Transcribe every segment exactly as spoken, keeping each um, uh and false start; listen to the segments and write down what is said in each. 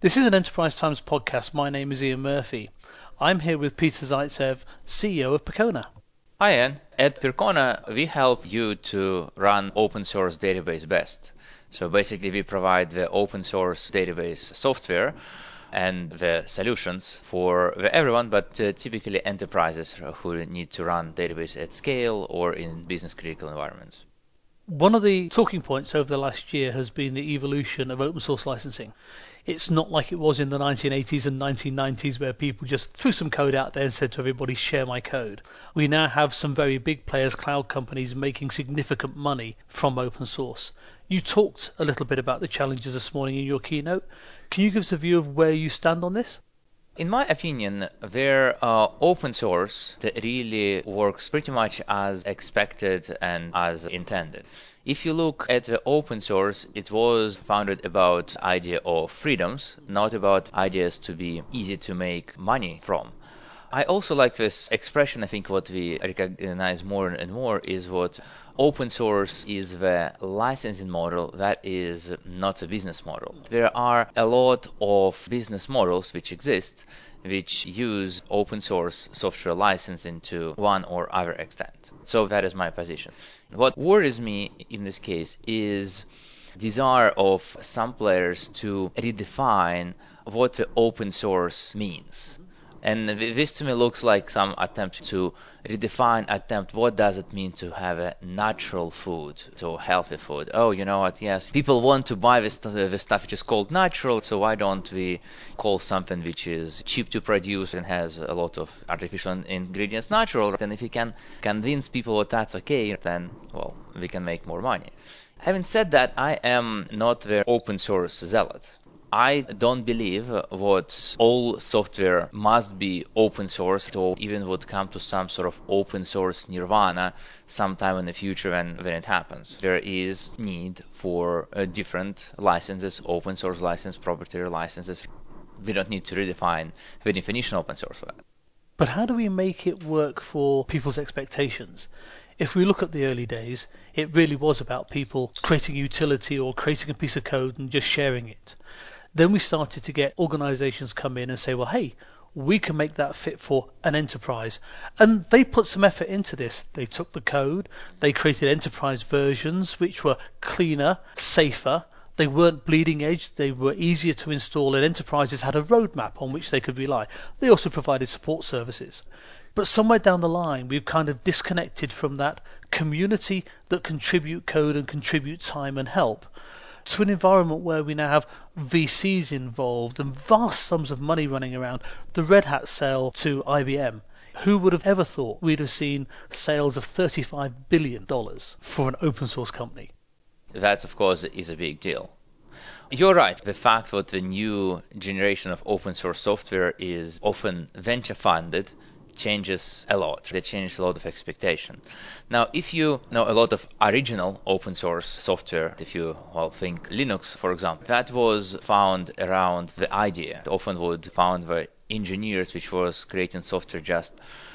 This is an Enterprise Times podcast. My name is Ian Murphy. I'm here with Peter Zaitsev, C E O of Percona. Hi, Ian. At Percona, we help you to run open source database best. So basically, we provide the open source database software and the solutions for everyone, but uh, typically enterprises who need to run database at scale or in business critical environments. One of the talking points over the last year has been the evolution of open source licensing. It's not like it was in the nineteen eighties and nineteen nineties where people just threw some code out there and said to everybody, share my code. We now have some very big players, cloud companies, making significant money from open source. You talked a little bit about the challenges this morning in your keynote. Can you give us a view of where you stand on this? In my opinion, where uh, open source that really works pretty much as expected and as intended. If you look at the open source, it was founded about idea of freedoms, not about ideas to be easy to make money from. I also like this expression. I think what we recognize more and more is what open source is the licensing model that is not a business model. There are a lot of business models which exist which use open source software licensing to one or other extent. So that is my position. What worries me in this case is desire of some players to redefine what the open source means. And this to me looks like some attempt to redefine, attempt what does it mean to have a natural food, so healthy food. Oh, you know what, yes, people want to buy this, this stuff which is called natural, so why don't we call something which is cheap to produce and has a lot of artificial ingredients natural? And if we can convince people that that's okay, then, well, we can make more money. Having said that, I am not the open source zealot. I don't believe what all software must be open source or even would come to some sort of open source nirvana sometime in the future when, when it happens. There is need for uh, different licenses, open source license, proprietary licenses. We don't need to redefine the definition of open source for that. But how do we make it work for people's expectations? If we look at the early days, it really was about people creating utility or creating a piece of code and just sharing it. Then we started to get organizations come in and say, well, hey, we can make that fit for an enterprise. And they put some effort into this. They took the code, they created enterprise versions which were cleaner, safer. They weren't bleeding edge. They were easier to install, and enterprises had a roadmap on which they could rely. They also provided support services. But somewhere down the line, we've kind of disconnected from that community that contribute code and contribute time and help to an environment where we now have V Cs involved and vast sums of money running around. The Red Hat sale to I B M. Who would have ever thought we'd have seen sales of thirty-five billion dollars for an open source company? That, of course, is a big deal. You're right. The fact that the new generation of open source software is often venture funded changes a lot. They change a lot of expectation. Now, if you know a lot of original open source software, if you well think Linux, for example, that was found around the idea. Often would found the engineers which was creating software just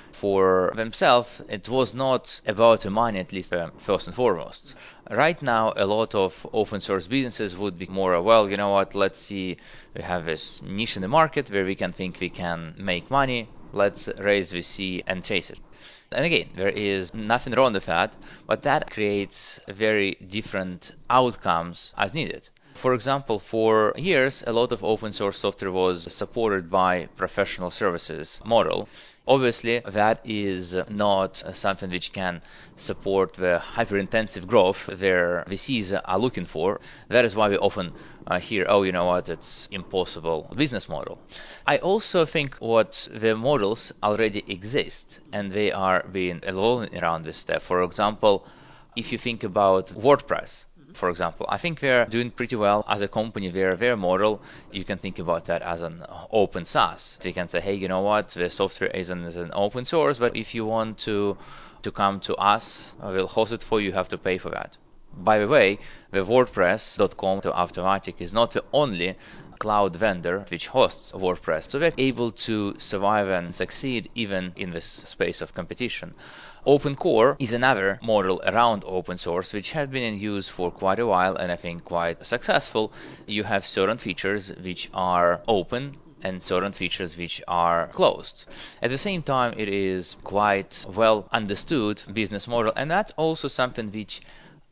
for themselves. It was not about the money, at least uh, first and foremost. Right now, a lot of open source businesses would be more, well, you know what, let's see, we have this niche in the market where we can think we can make money. Let's raise V C and chase it. And again, there is nothing wrong with that, but that creates very different outcomes as needed. For example, for years, a lot of open source software was supported by professional services model. Obviously, that is not something which can support the hyper-intensive growth their V Cs are looking for. That is why we often uh, hear, oh, you know what, it's impossible business model. I also think what the models already exist and they are being evolving around this step. For example, if you think about WordPress, for example, I think they're doing pretty well as a company. Their their model, you can think about that as an open SaaS. They can say, hey, you know what, the software is an, is an open source, but if you want to to come to us, we'll host it for you, you have to pay for that. By the way, the WordPress dot com to Automattic is not the only cloud vendor which hosts WordPress, so we're able to survive and succeed even in this space of competition. OpenCore is another model around open source which have been in use for quite a while and I think quite successful. You have certain features which are open and certain features which are closed. At the same time, it is quite well understood business model, and that's also something which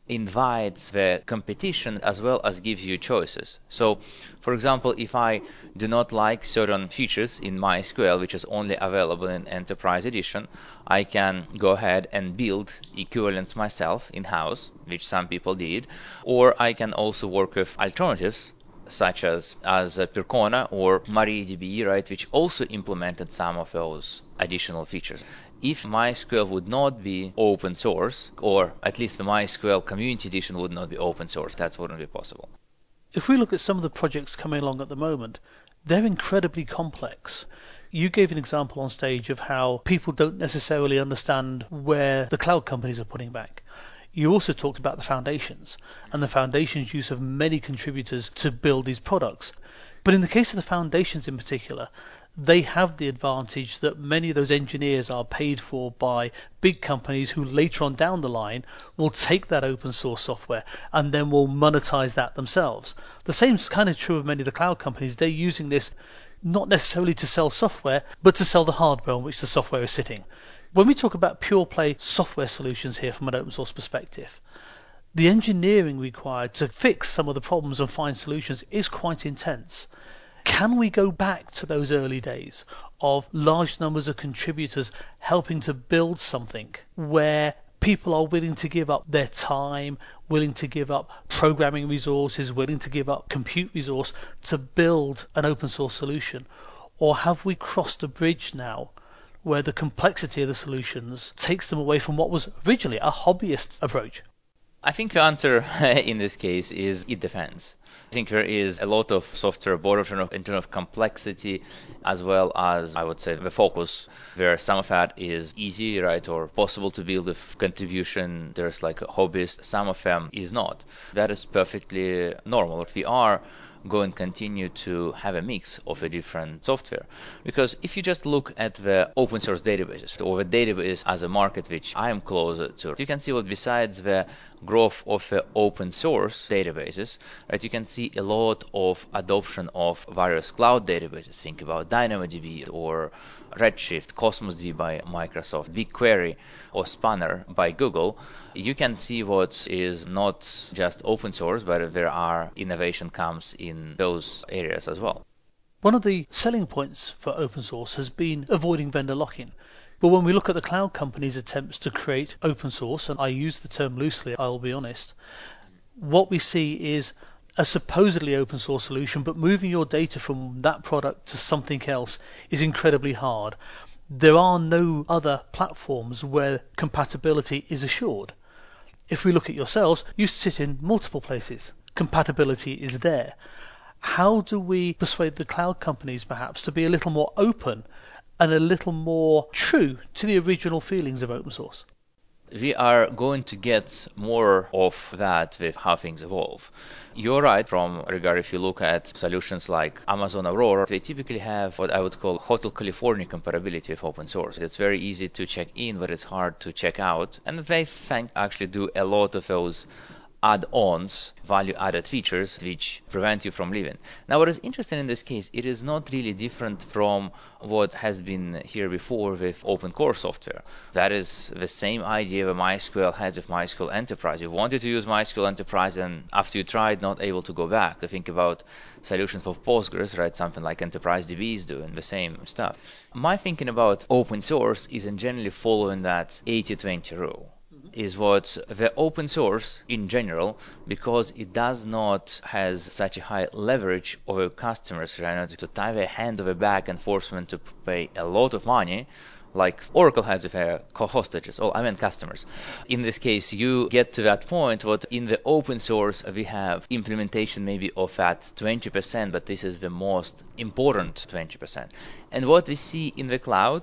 invites the competition as well as gives you choices. So, for example, if I do not like certain features in MySQL, which is only available in Enterprise Edition, I can go ahead and build equivalents myself in-house, which some people did, or I can also work with alternatives such as as Percona or MariaDB, right, which also implemented some of those additional features. If MySQL would not be open source, or at least the MySQL Community Edition would not be open source, that wouldn't be possible. If we look at some of the projects coming along at the moment, they're incredibly complex. You gave an example on stage of how people don't necessarily understand where the cloud companies are putting back. You also talked about the foundations and the foundations' use of many contributors to build these products. But in the case of the foundations in particular, they have the advantage that many of those engineers are paid for by big companies who later on down the line will take that open source software and then will monetize that themselves. The same is kind of true of many of the cloud companies. They're using this not necessarily to sell software, but to sell the hardware on which the software is sitting. When we talk about pure play software solutions here from an open source perspective, the engineering required to fix some of the problems and find solutions is quite intense. Can we go back to those early days of large numbers of contributors helping to build something where people are willing to give up their time, willing to give up programming resources, willing to give up compute resource to build an open source solution? Or have we crossed a bridge now where the complexity of the solutions takes them away from what was originally a hobbyist approach? I think the answer in this case is it depends. I think there is a lot of software both in terms of complexity as well as, I would say, the focus, where some of that is easy, right, or possible to build with contribution. There's like a hobbyist, some of them is not. That is perfectly normal. We are going to continue to have a mix of a different software. Because if you just look at the open source databases, or the database as a market which I am closer to, you can see what besides the growth of the open source databases, right, you can see a lot of adoption of various cloud databases. Think about DynamoDB or Redshift, Cosmos D B by Microsoft, BigQuery or Spanner by Google. You can see what is not just open source, but there are innovation comes in those areas as well. One of the selling points for open source has been avoiding vendor lock-in. But when we look at the cloud companies' attempts to create open source, and I use the term loosely, I'll be honest, what we see is a supposedly open source solution, but moving your data from that product to something else is incredibly hard. There are no other platforms where compatibility is assured. If we look at yourselves, you sit in multiple places. Compatibility is there. How do we persuade the cloud companies perhaps to be a little more open and a little more true to the original feelings of open source? We are going to get more of that with how things evolve. You're right from regard if you look at solutions like Amazon Aurora, they typically have what I would call Hotel California compatibility with open source. It's very easy to check in, but it's hard to check out. And they think actually do a lot of those add-ons, value-added features, which prevent you from leaving. Now, what is interesting in this case, it is not really different from what has been here before with open core software. That is the same idea that MySQL has with MySQL Enterprise. You wanted to use MySQL Enterprise, and after you tried, not able to go back. To think about solutions for Postgres, right? Something like Enterprise D B is doing the same stuff. My thinking about open source is in generally following that eighty twenty rule. Is what the open source in general, because it does not has such a high leverage over customers, right, to tie their hand over back and force them to pay a lot of money, like Oracle has with their hostages, or I mean customers. In this case, you get to that point what in the open source we have implementation maybe of that twenty percent, but this is the most important twenty percent. And what we see in the cloud,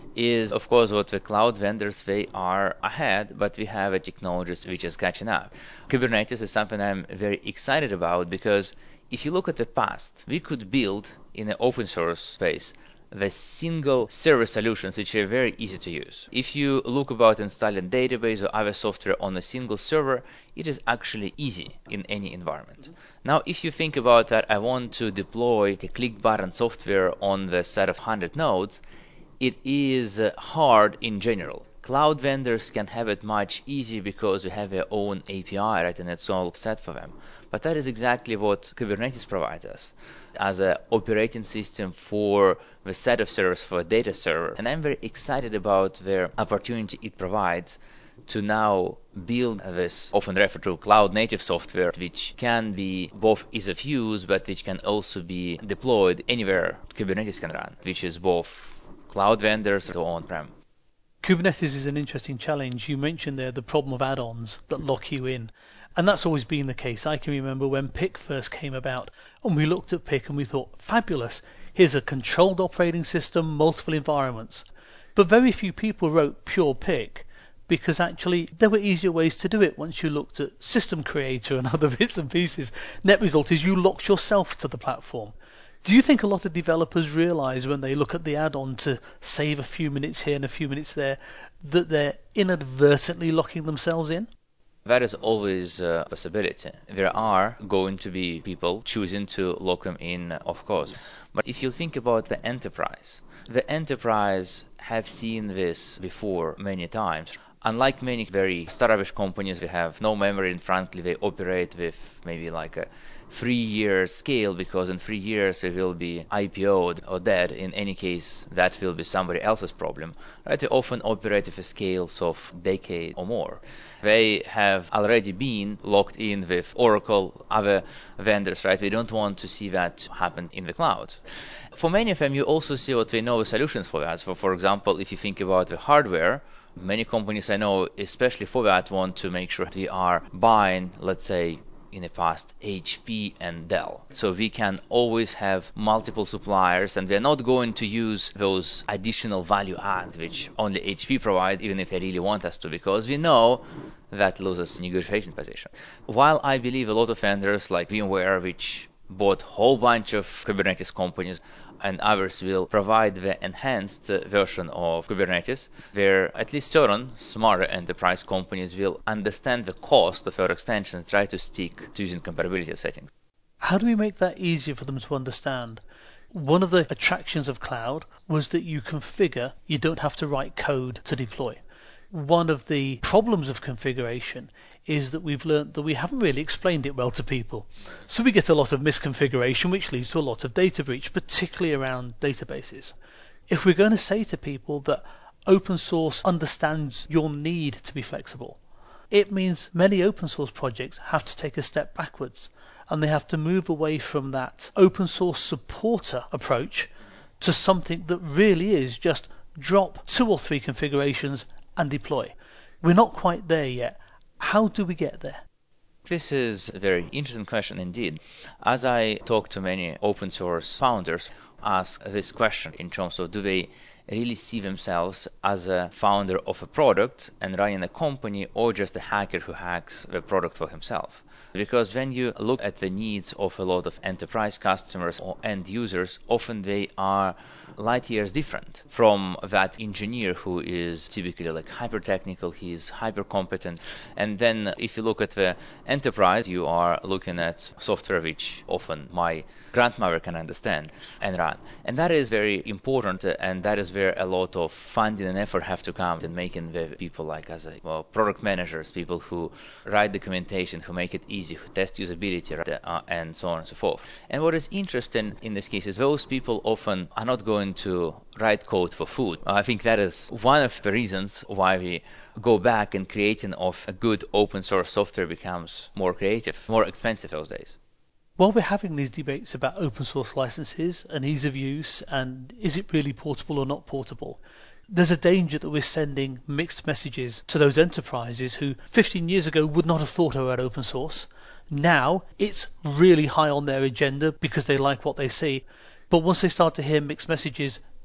is, of course, what the cloud vendors, they are ahead, but we have a technologies which is catching up. Kubernetes is something I'm very excited about because if you look at the past, we could build in the open source space the single service solutions which are very easy to use. If you look about installing database or other software on a single server, it is actually easy in any environment. Now, if you think about that, I want to deploy a click button software on the set of one hundred nodes, it is hard in general. Cloud vendors can have it much easier because we have their own A P I, right, and it's all set for them. But that is exactly what Kubernetes provides us as an operating system for the set of servers for a data server. And I'm very excited about the opportunity it provides to now build this often referred to cloud native software, which can be both ease of use, but which can also be deployed anywhere Kubernetes can run, which is both cloud vendors or on-prem. Kubernetes is an interesting challenge. You mentioned there the problem of add-ons that lock you in. And that's always been the case. I can remember when P I C first came about and we looked at P I C and we thought, fabulous, here's a controlled operating system, multiple environments. But very few people wrote pure P I C because actually there were easier ways to do it once you looked at System Creator and other bits and pieces. Net result is you locked yourself to the platform. Do you think a lot of developers realize when they look at the add-on to save a few minutes here and a few minutes there that they're inadvertently locking themselves in? That is always a possibility. There are going to be people choosing to lock them in, of course. But if you think about the enterprise, the enterprise have seen this before many times. Unlike many very startup companies, they have no memory, and frankly, they operate with maybe like a three-year scale, because in three years they will be I P O'd or dead. In any case, that will be somebody else's problem. Right? They often operate with scales of decade or more. They have already been locked in with Oracle, other vendors, right? We don't want to see that happen in the cloud. For many of them, you also see what they know the solutions for that. So, for example, if you think about the hardware, many companies I know, especially for that, want to make sure we are buying, let's say, in the past, H P and Dell. So we can always have multiple suppliers, and we're not going to use those additional value adds which only H P provide, even if they really want us to, because we know that loses negotiation position. While I believe a lot of vendors like VMware, which bought a whole bunch of Kubernetes companies, and others will provide the enhanced version of Kubernetes, where at least certain smarter enterprise companies will understand the cost of our extension and try to stick to using compatibility settings. How do we make that easier for them to understand? One of the attractions of cloud was that you configure, you don't have to write code to deploy. One of the problems of configuration is that we've learned that we haven't really explained it well to people. So we get a lot of misconfiguration, which leads to a lot of data breach, particularly around databases. If we're going to say to people that open source understands your need to be flexible, it means many open source projects have to take a step backwards, and they have to move away from that open source supporter approach to something that really is just drop two or three configurations and deploy. We're not quite there yet. How do we get there? This is a very interesting question indeed. As I talk to many open source founders, ask this question in terms of do they really see themselves as a founder of a product and running a company, or just a hacker who hacks the product for himself? Because when you look at the needs of a lot of enterprise customers or end users, often they are light years different from that engineer who is typically like hyper technical, he is hyper competent. And then if you look at the enterprise, you are looking at software which often my grandmother can understand and run. And that is very important, and that is where a lot of funding and effort have to come in making the people like as a, well, product managers, people who write documentation, who make it easy, who test usability, right, uh, and so on and so forth. And what is interesting in this case is those people often are not going to write code for food. I think that is one of the reasons why we go back and creating of a good open source software becomes more creative, more expensive those days. While we're having these debates about open source licenses and ease of use and is it really portable or not portable, there's a danger that we're sending mixed messages to those enterprises who fifteen years ago would not have thought about open source. Now it's really high on their agenda because they like what they see. But once they start to hear mixed messages,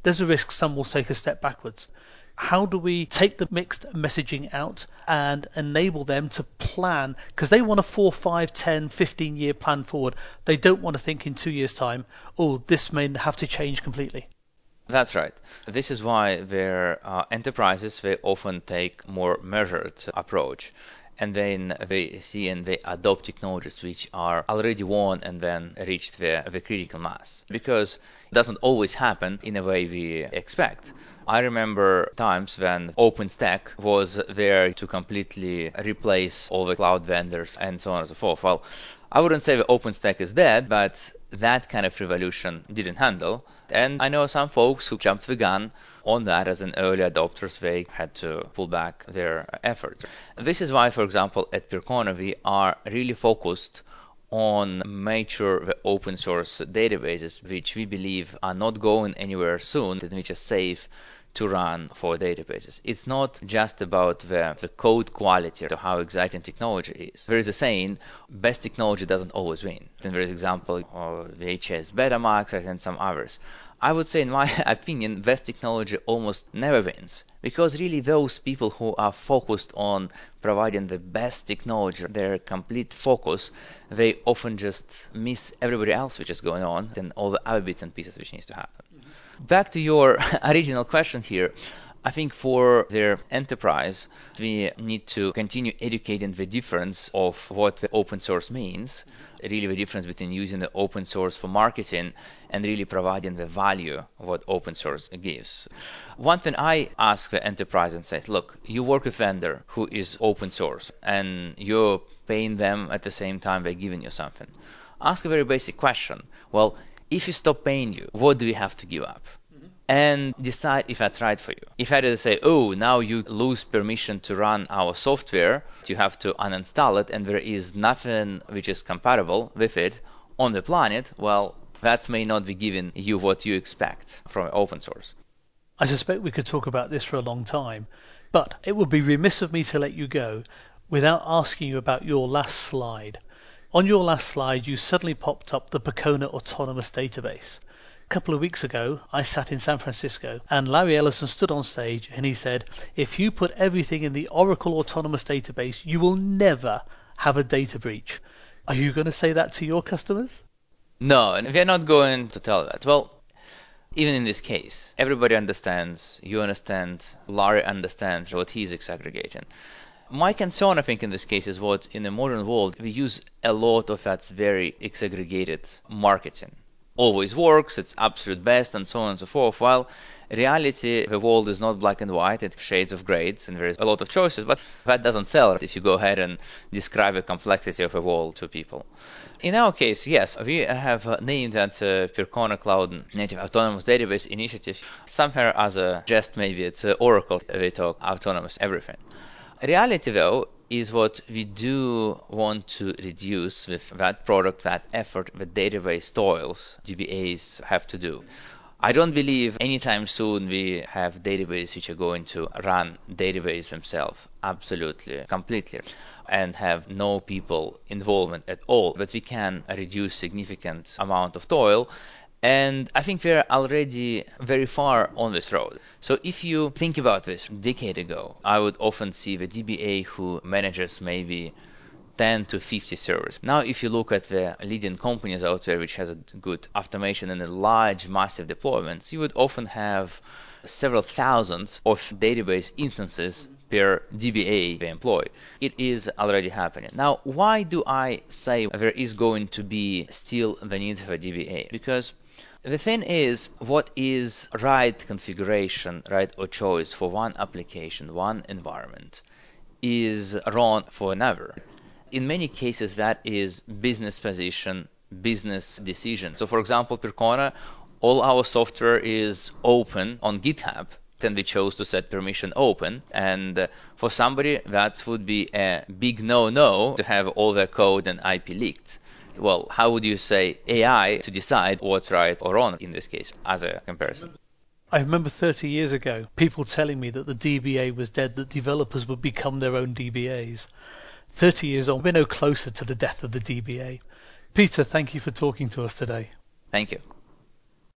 there's a risk some will take a step backwards. How do we take the mixed messaging out and enable them to plan? Because they want a four, five, ten, fifteen year plan forward. They don't want to think in two years' time, oh, this may have to change completely. That's right. This is why their uh, enterprises, they often take more measured approach. And then they see and they adopt technologies which are already won and then reached the, the critical mass. Because it doesn't always happen in a way we expect. I remember times when OpenStack was there to completely replace all the cloud vendors and so on and so forth. Well, I wouldn't say that OpenStack is dead, but that kind of revolution didn't handle. And I know some folks who jumped the gun on that as an early adopters. They had to pull back their efforts. This is why, for example, at Percona, we are really focused on mature the open source databases, which we believe are not going anywhere soon, and which are safe to run for databases. It's not just about the, the code quality or how exciting technology is. There is a saying, best technology doesn't always win. Then there is example of the H S Betamax and some others. I would say, in my opinion, best technology almost never wins, because really those people who are focused on providing the best technology, their complete focus, they often just miss everybody else which is going on and all the other bits and pieces which needs to happen. Mm-hmm. Back to your original question here, I think for their enterprise, we need to continue educating the difference of what the open source means, really the difference between using the open source for marketing and really providing the value of what open source gives. One thing I ask the enterprise and say, look, you work with a vendor who is open source and you're paying them at the same time they're giving you something. Ask a very basic question. Well, if you stop paying you, what do we have to give up? And decide if that's right for you. If I had to say, oh, now you lose permission to run our software, you have to uninstall it, and there is nothing which is compatible with it on the planet, well, that may not be giving you what you expect from open source. I suspect we could talk about this for a long time, but it would be remiss of me to let you go without asking you about your last slide. On your last slide, you suddenly popped up the Percona Autonomous Database. A couple of weeks ago, I sat in San Francisco and Larry Ellison stood on stage and he said, if you put everything in the Oracle Autonomous Database, you will never have a data breach. Are you going to say that to your customers? No, and we're not going to tell that. Well, even in this case, everybody understands, you understand, Larry understands what he's exaggregating. My concern, I think, in this case is what in the modern world, we use a lot of that very exaggregated marketing. Always works, it's absolute best, and so on and so forth. While in reality, the world is not black and white, it's shades of grades, and there's a lot of choices, but that doesn't sell if you go ahead and describe the complexity of a world to people. In our case, yes, we have named that uh, Percona Cloud Native Autonomous Database Initiative somewhere as a jest, maybe it's uh, Oracle, they talk autonomous everything. Reality, though, is what we do want to reduce with that product, that effort, the database toils D B As have to do. I don't believe anytime soon we have databases which are going to run database themselves absolutely, completely, and have no people involvement at all. But we can reduce significant amount of toil. And I think we're already very far on this road. So if you think about this, a decade ago, I would often see the D B A who manages maybe ten to fifty servers. Now, if you look at the leading companies out there which has a good automation and a large, massive deployments, you would often have several thousands of database instances per D B A they employ. It is already happening. Now, why do I say there is going to be still the need for a D B A? Because the thing is, what is right configuration, right, or choice for one application, one environment, is wrong for another. In many cases, that is business position, business decision. So, for example, Percona, all our software is open on GitHub. Then we chose to set permission open. And uh, for somebody, that would be a big no-no to have all their code and I P leaked. Well, how would you say A I to decide what's right or wrong in this case as a comparison? I remember thirty years ago, people telling me that the D B A was dead, that developers would become their own D B As. thirty years on, we're no closer to the death of the D B A. Peter, thank you for talking to us today. Thank you.